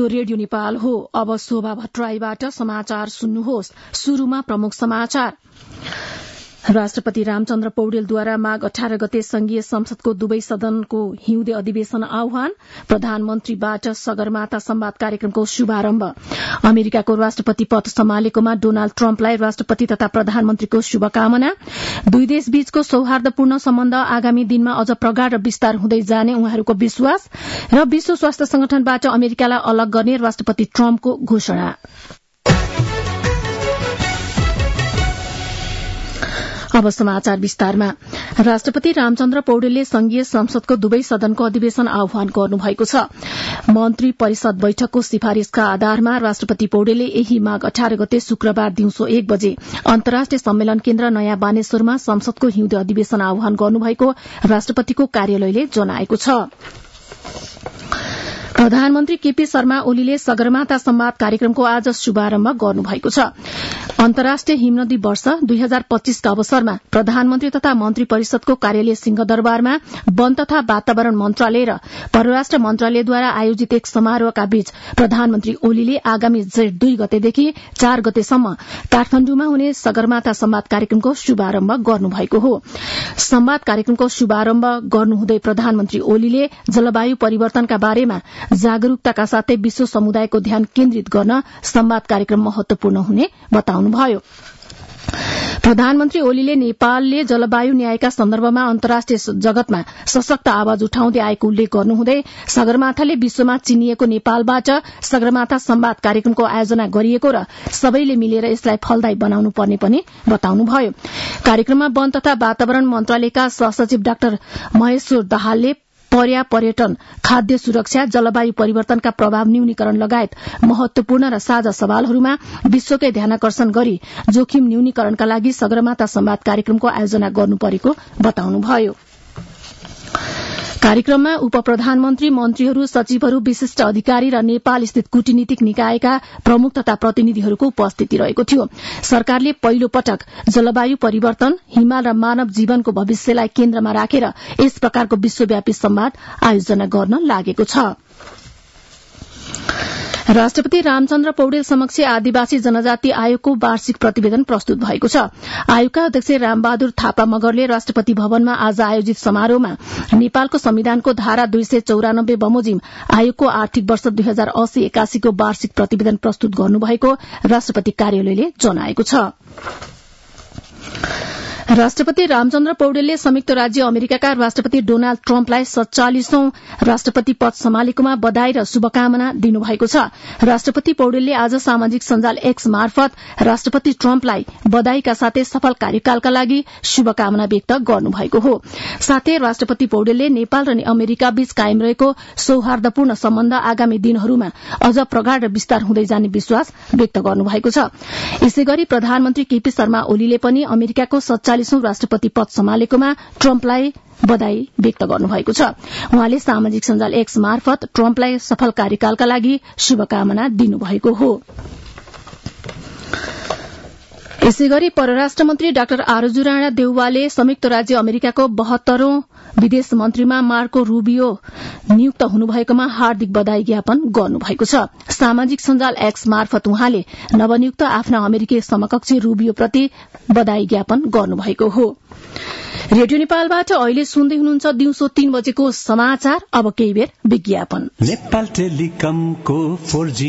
यो रेडियो नेपाल हो। अब शोभा भट्टराईबाट समाचार सुन्नुहोस्। शुरूमा प्रमुख समाचार। राष्ट्रपति रामचन्द्र पौडेलद्वारा माघ 18 गते संघीय संसदको दुवै सदनको हिउँदे अधिवेशन आह्वान। प्रधानमन्त्रीबाट सगरमाथा संवाद कार्यक्रमको शुभारम्भ। अमेरिकाको राष्ट्रपति पद सम्हालेकोमा डोनाल्ड ट्रम्पलाई राष्ट्रपति तथा प्रधानमन्त्रीको शुभकामना। दुई देश बीचको सौहार्दपूर्ण सम्बन्ध आगामी दिनमा अझ प्रगाढ़ र विस्तार हुँदै जाने उहाँहरूको विश्वास। र विश्व स्वास्थ्य संगठनबाट अमेरिकालाई अलग गर्ने राष्ट्रपति ट्रम्पको घोषणा। अब समाचार विस्तारमा। राष्ट्रपति रामचन्द्र पौडेलले संघीय संसदको दुवै सदनको अधिवेशन आह्वान गर्नुभएको छ। मन्त्री परिषद बैठकको सिफारिशका आधारमा राष्ट्रपति पौडेलले यही माघ 18 गते शुक्रबार दिउँसो 1 बजे अन्तर्राष्ट्रिय सम्मेलन केन्द्र नयाँ बानेश्वरमा संसदको हिउँदे अधिवेशन आह्वान गर्नुभएको राष्ट्रपतिको कार्यालयले जनाएको छ। प्रधानमन्त्री केपी शर्मा ओलीले सगरमाथा संवाद कार्यक्रमको आज शुभारम्भ गर्नुभएको छ। अन्तर्राष्ट्रिय हिमनदी वर्ष 2025 का अवसरमा प्रधानमन्त्री तथा मन्त्री परिषदको कार्यालय सिंहदरबारमा वन तथा वातावरण मन्त्रालय र परराष्ट्र मन्त्रालयद्वारा आयोजित एक समारोहका बीच प्रधानमन्त्री ओलीले आगामी जेठ 2 गतेदेखि 4 गतेसम्म काठमाण्डुमा हुने सगरमाथा संवाद कार्यक्रमको शुभारम्भ गर्नुभएको हो। संवाद कार्यक्रमको शुभारम्भ गर्नुहुँदै प्रधानमन्त्री ओलीले जलवायु परिवर्तनका बारेमा जागरूकताका साथै विश्व समुदायको ध्यान केन्द्रित गर्न संवाद कार्यक्रम महत्वपूर्ण हुने बताउनुभयो। प्रधानमन्त्री ओलीले नेपालले जलवायु न्यायका सन्दर्भमा अन्तर्राष्ट्रिय जगतमा सशक्त आवाज उठाउँदै आएको उल्लेख गर्नुहुँदै सगरमाथाले विश्वमा चिनिएको नेपालबाट सगरमाथा संवाद कार्यक्रमको आयोजना गरिएको र सबैले मिलेर यसलाई फलदायी बनाउनु पर्ने पनि बताउनुभयो। कार्यक्रममा वन तथा वातावरण मन्त्रालयका सहसचिव डाक्टर महेश्वर दाहालले पर्यटन, खाद्य सुरक्षा, जलवायु परिवर्तनका प्रभाव न्यूनीकरण लगायत महत्वपूर्ण र साझा सवालहरूमा विश्वकै ध्यानाकर्षण गरी जोखिम न्यूनीकरणका लागि सगरमाथा संवाद कार्यक्रमको आयोजना गर्नु परेको बताउनुभयो। कार्यक्रममा उपप्रधानमन्त्री, मन्त्रीहरू, सचिवहरू, विशिष्ट अधिकारी र नेपाल स्थित कूटनीतिक निकायका प्रमुख तथा प्रतिनिधिहरूको उपस्थिति रहेको थियो। सरकारले पहिलो पटक जलवायु परिवर्तन, हिमाल र मानव जीवनको भविष्यलाई केन्द्रमा राखेर यस प्रकारको विश्वव्यापी संवाद आयोजना गर्न लागेको छ। राष्ट्रपति रामचन्द्र पौडेल समक्ष आदिवासी जनजाति आयोगको वार्षिक प्रतिवेदन प्रस्तुत भएको छ। आयोगका अध्यक्ष रामबहादुर थापा मगरले राष्ट्रपति भवनमा आज आयोजित समारोहमा नेपालको संविधानको धारा 294 बमोजिम आयोगको आर्थिक वर्ष 2080-81 को वार्षिक प्रतिवेदन प्रस्तुत गर्नुभएको राष्ट्रपति कार्यालयले जनाएको छ। राष्ट्रपति रामचन्द्र पौडेलले संयुक्त राज्य अमेरिकाका राष्ट्रपति डोनाल्ड ट्रम्पलाई 47औं राष्ट्रपति पद सम्हालेकोमा बधाई र शुभकामना दिनुभएको छ। राष्ट्रपति पौडेलले आज सामाजिक सञ्जाल एक्स मार्फत राष्ट्रपति ट्रम्पलाई बधाईका साथै सफल कार्यकालका लागि शुभकामना व्यक्त गर्नुभएको हो। साथै राष्ट्रपति पौडेलले नेपाल र अमेरिका बीच कायम रहेको सौहार्दपूर्ण सम्बन्ध आगामी दिनहरूमा अझ प्रगाढ़ र विस्तार हुँदै जाने विश्वास व्यक्त गर्नुभएको छ। यसैगरी प्रधानमन्त्री केपी शर्मा ओलीले पनि अमेरिकाको 47औं राष्ट्रपति पद सम्हालेकोमा ट्रम्पलाई बधाई व्यक्त गर्नुभएको छ। उहाँले सामाजिक सञ्जाल एक्स मार्फत ट्रम्पलाई सफल कार्यकालका लागि शुभकामना दिनुभएको हो। यसैगरी परराष्ट्र मन्त्री डाक्टर आरजु राणा देउवाले संयुक्त राज्य अमेरिकाको 72औं विदेश मन्त्रीमा मार्को रूबियो नियुक्त हुनुभएकोमा हार्दिक बधाई ज्ञापन गर्नुभएको छ। सामाजिक सञ्जाल एक्स मार्फत उहाँले नवनियुक्त आफ्ना अमेरिकी समकक्षी रूबियोप्रति बधाई ज्ञापन गर्नुभएको हो। रेडियो नेपालबाट अहिले सुन्दै हुनुहुन्छ दिउँसो 3 बजेको समाचार। अब केही बेर विज्ञापन। नेपाल टेलिकमको 4G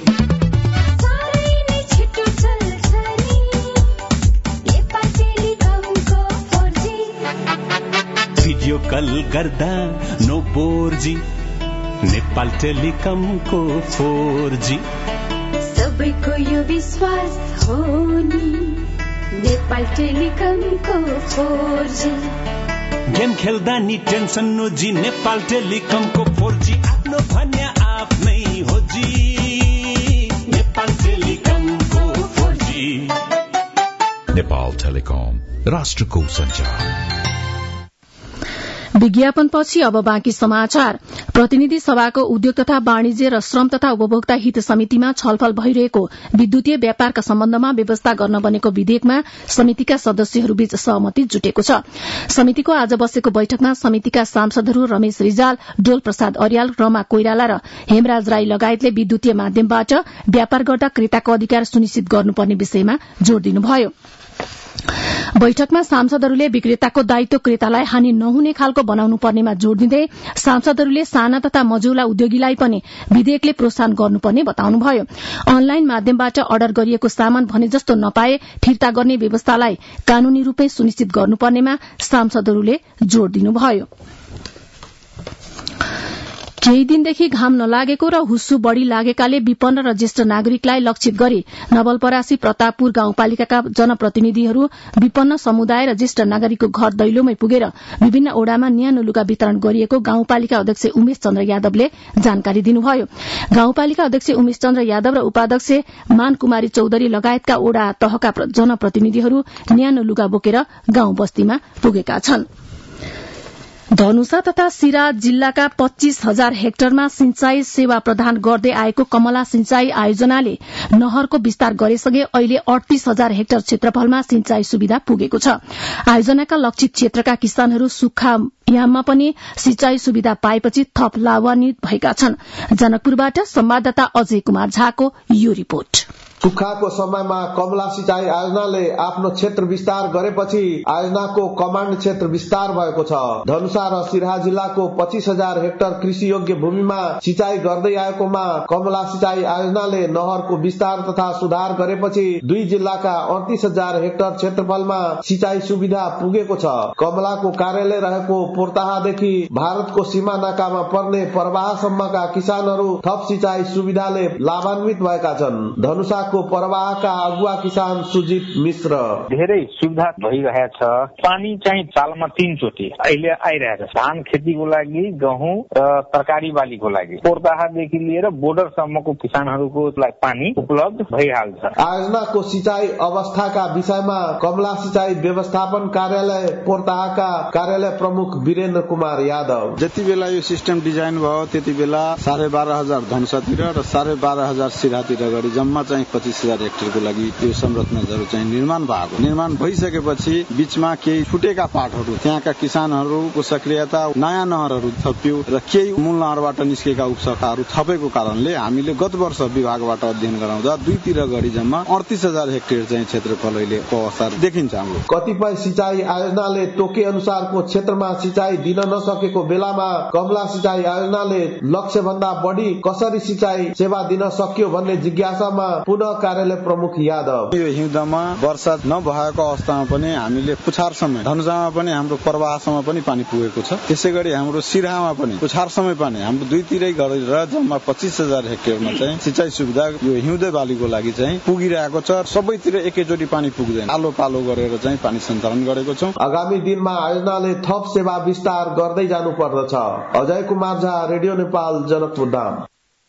भिडियो कल गर्दा नो बोर्जी। नेपाल टेलिकमको 4G सबैको यो विश्वास हो नि। नेपाल टेलिकमको 4G गेम खेल्दा नि टेन्सन नोजी। नेपाल टेलिकमको 4G आफ्नो भन्या आफ्नै हो जी। नेपाल टेलिकमको 4G। नेपाल टेलिकम राष्ट्रको सञ्चार। विज्ञापनपछि अब बाँकी समाचार। प्रतिनिधि सभाको उद्योग तथा वाणिज्य र श्रम तथा उपभोक्ता हित समितिमा छलफल भइरहेको विद्युतीय व्यापारका सम्बन्धमा व्यवस्था गर्न बनेको विधेयकमा समितिका सदस्यहरूबीच सहमति जुटेको छ। समितिको आज बसेको बैठकमा समितिका सांसदहरू रमेश रिजाल, डोल प्रसाद अर्याल, रमा कोइराला र हेमराज राई लगायतले विद्युतीय माध्यमबाट व्यापार गर्दा क्रेताको अधिकार सुनिश्चित गर्नुपर्ने विषयमा जोड़ दिनुभयो। बैठकमा सांसदहरूले विक्रेताको दायित्व क्रेतालाई हानि नहुने खालको बनाउनु पर्नेमा जोड़ दिँदै सांसदहरूले साना तथा मझौला उद्योगीलाई पनि विधेयकले प्रोत्साहन गर्नुपर्ने बताउनुभयो। अनलाइन माध्यमबाट अर्डर गरिएको सामान भने जस्तो नपाए फिर्ता गर्ने व्यवस्थालाई कानूनी रूपमै सुनिश्चित गर्नुपर्नेमा सांसदहरूले जोड़ दिनुभयो। केही दिनदेखि घाम नलागेको र हुस्सु बढ़ी लागेकाले विपन्न र ज्येष्ठ नागरिकलाई लक्षित गरी नवलपरासी प्रतापपुर गाउँपालिकाका जनप्रतिनिधिहरू विपन्न समुदाय र ज्येष्ठ नागरिकको घर दैलोमै पुगेर विभिन्न ओडामा न्यानो लुगा वितरण गरिएको गाउँपालिका अध्यक्ष उमेश चन्द्र यादवले जानकारी दिनुभयो। गाउँपालिका अध्यक्ष उमेश चन्द्र यादव र उपाध्यक्ष मान कुमारी चौधरी लगायतका ओडा तहका जनप्रतिनिधिहरू न्यानो लुगा बोकेर गाउँ बस्तीमा पुगेका छन्। धनुषा तथा सिरा जिल्लाका 25,000 हेक्टरमा सिंचाई सेवा प्रदान गर्दै आएको कमला सिंचाई आयोजनाले नहरको विस्तार गरेसँगै अहिले 38,000 हेक्टर क्षेत्रफलमा सिंचाई सुविधा पुगेको छ। आयोजनाका लक्षित क्षेत्रका किसानहरू सुक्खा याममा पनि सिंचाई सुविधा पाएपछि थप लाभान्वित भएका छन्। जनकपुरबाट संवाददाता अजय कुमार झाको यो रिपोर्ट। सुक्खाको समयमा कमला सिंचाई आयोजनाले आफ्नो क्षेत्र विस्तार गरेपछि आयोजनाको कमाण्ड क्षेत्र विस्तार भएको छ। धनुषा र सिराहा जिल्लाको 25,000 हेक्टर कृषि योग्य भूमिमा सिंचाई गर्दै आएकोमा कमला सिंचाई आयोजनाले नहरको विस्तार तथा सुधार गरेपछि दुई जिल्लाका 38,000 हेक्टर क्षेत्रफलमा सिंचाई सुविधा पुगेको छ। कमलाको कार्यालय रहेको पोर्ताहादेखि भारतको सीमा नाकामा पर्ने परवाहसम्मका किसानहरू थप सिंचाई सुविधाले लाभान्वित भएका छन्। धनुषा को परवाहका अगुवा किसान सुजित मिश्र धेरै सुविधा भइरहेछ। पानी चाहिँ सालमा 3 चोटि अहिले आइरहेछ। धान खेतीको लागि, गहुँ र तरकारी बालीको लागि पोर्ताहादेखि लिएर बोर्डरसम्मको किसानहरूको पानी उपलब्ध भइहाल्छ। आयोजनाको सिंचाई अवस्थाका विषयमा कमला सिंचाई व्यवस्थापन कार्यालय पोर्ताहाका कार्यालय प्रमुख वीरेन्द्र कुमार यादव जति बेला यो सिस्टम डिजाइन भयो त्यति बेला 12,500 धनुषातिर र 12,500 सिराहातिर गरी जम्मा चाहिँ 25,000 हेक्टरको लागि यो संरचनाहरू चाहिँ निर्माण भएको। निर्माण भइसकेपछि बीचमा केही छुटेका पाठहरू त्यहाँका किसानहरूको सक्रियता नयाँ नहरहरू थपियो र केही मूल नहरबाट निस्केका उपशाखाहरू थपेको कारणले हामीले गत वर्ष विभागबाट अध्ययन गराउँदा दुईतिर गरी जम्मा 38,000 हेक्टर चाहिँ क्षेत्रफल अहिलेको अवस्था देखिन्छ। हाम्रो कतिपय सिंचाई आयोजनाले तोके अनुसारको क्षेत्रमा सिंचाई दिन नसकेको बेलामा कमला सिंचाई आयोजनाले लक्ष्य भन्दा बढी कसरी सिंचाई सेवा दिन सक्यो भन्ने जिज्ञासामा पुनः कार्यालय प्रमुख यादव यो हिउँदमा वर्षा नभएको अवस्थामा पनि हामीले पुछार समय धनुषामा पनि हाम्रो प्रवाहसम्म पनि पानी पुगेको छ। त्यसैगरी हाम्रो सिराहामा पनि पुछार समय पानी हाम्रो दुईतिरै गरेर जम्मा 25,000 हेक्टरमा चाहिँ सिंचाई सुविधा यो हिउँदे बालीको लागि चाहिँ पुगिरहेको छ। सबैतिर एकैचोटि पानी पुग्दैन, पालो पालो गरेर चाहिँ पानी सञ्चालन गरेको छौं। आगामी दिनमा आयोजनाले थप सेवा विस्तार गर्दै जानु पर्दछ। अजय कुमार झा, रेडियो नेपाल, जनकपुर धाम।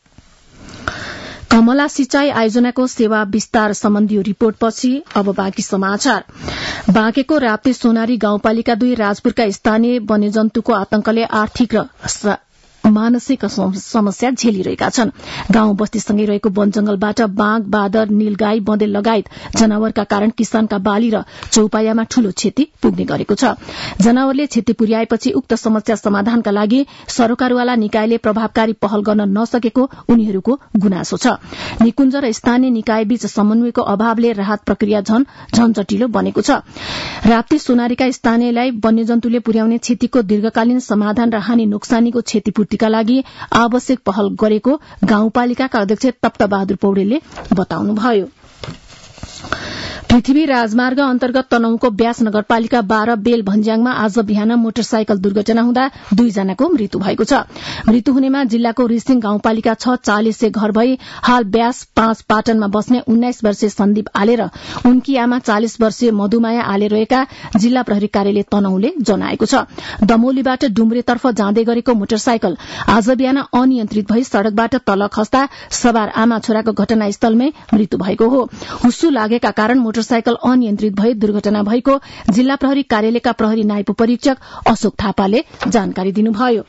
कमला सिंचाई आयोजनाको सेवा विस्तार सम्बन्धी रिपोर्टपछि अब बाँकी समाचार। बाँकेको राप्ती सोनारी गाउँपालिका 2 राजपुरका स्थानीय वन्यजन्तुको आतंकले आर्थिक र मानसिक समस्या झेलिरहेका छन्। गाउँ बस्तीसँगै रहेको वन जंगलबाट बाघ, बाँदर, नीलगाई, बँदेल लगायत जनावरका कारण किसानका बाली र चौपायामा ठूलो क्षति पुग्ने गरेको छ। जनावरले क्षति पुर्याएपछि उक्त समस्या समाधानका लागि सरकारवाला निकायले प्रभावकारी पहल गर्न नसकेको उनीहरूको गुनासो छ। निकुञ्ज र स्थानीय निकायबीच समन्वयको अभावले राहत प्रक्रिया झन जटिलो बनेको छ। राप्ती सोनारीका स्थानीयलाई वन्यजन्तुले पुर्याउने क्षतिको दीर्घकालीन समाधान र हानि नोक्सानीको क्षतिपूर्तिका लागि आवश्यक पहल गरेको गाउँपालिकाका अध्यक्ष तप्त बहादुर पौडेलले बताउनुभयो। पृथ्वी राजमार्ग अन्तर्गत तनहुँको ब्यास नगरपालिका 12 बेल भन्ज्याङमा आज बिहान मोटरसाइकल दुर्घटना हुँदा 2 जनाको मृत्यु भएको छ। मृत्यु हुनेमा जिल्लाको रिसिङ गाउँपालिका 6 40 घर भई हाल ब्यास 5 पाटनमा बस्ने 19 वर्षीय सन्दीप आले र उनकी आमा 40 वर्षीय मधुमाया आले रहेका जिल्ला प्रहरी कार्यालय तनहुँले जनाएको छ। दमौलीबाट डुम्रेतर्फ जाँदै गरेको मोटरसाइकल आज बिहान अनियन्त्रित भई सड़कबाट तल खस्दा सवार आमा छोराको घटनास्थलमै मृत्यु भएको हो। हुस्सु लागेका कारण मोटरसाइकल अनियन्त्रित भई दुर्घटना भएको जिल्ला प्रहरी कार्यालयका प्रहरी नायब परीक्षक अशोक थापाले जानकारी दिनुभयो।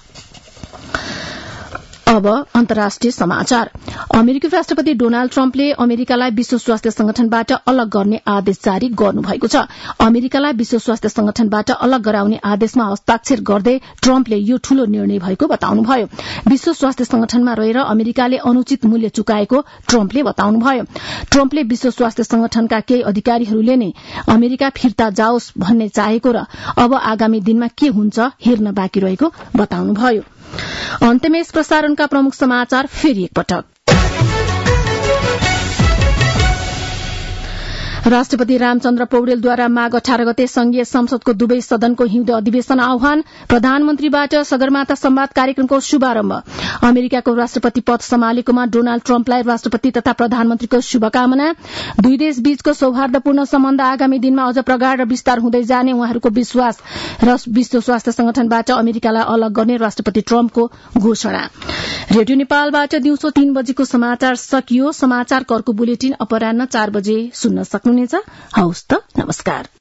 अब अन्तर्राष्ट्रिय समाचार। अमेरिकी राष्ट्रपति डोनाल्ड ट्रम्पले अमेरिकालाई विश्व स्वास्थ्य संगठनबाट अलग गर्ने आदेश जारी गर्नुभएको छ। अमेरिकालाई विश्व स्वास्थ्य संगठनबाट अलग गराउने आदेशमा हस्ताक्षर गर्दै ट्रम्पले यो ठूलो निर्णय भएको बताउनुभयो। विश्व स्वास्थ्य संगठनमा रहेर अमेरिकाले अनुचित मूल्य चुकाएको ट्रम्पले बताउनुभयो। ट्रम्पले विश्व स्वास्थ्य संगठनका केही अधिकारीहरूले नै अमेरिका फिर्ता जाओस् भन्ने चाहेको र अब आगामी दिनमा के हुन्छ हेर्न बाँकी रहेको बताउनुभयो। अन्त्यमा यस प्रसारणका प्रमुख समाचार फेरि एकपटक। राष्ट्रपति रामचन्द्र पौडेलद्वारा माघ 18 गते संघीय संसदको दुवै सदनको हिउँदे अधिवेशन आह्वान। प्रधानमन्त्रीबाट सगरमाथा संवाद कार्यक्रमको शुभारम्भ। अमेरिकाको राष्ट्रपति पद सम्हालेकोमा डोनाल्ड ट्रम्पलाई राष्ट्रपति तथा प्रधानमन्त्रीको शुभकामना। दुई देश बीचको सौहार्दपूर्ण सम्बन्ध आगामी दिनमा अझ प्रगाढ़ र विस्तार हुँदै जाने उहाँहरूको विश्वास र विश्व स्वास्थ्य संगठनबाट अमेरिकालाई अलग गर्ने राष्ट्रपति ट्रम्पको घोषणा। रेडियो नेपालबाट दिउँसो 3 बजेको समाचार सकियो। समाचार कर्को बुलेटिन अपराह्न 4 बजे सुन्न सक्नुहुनेछ। हवस् त, नमस्कार।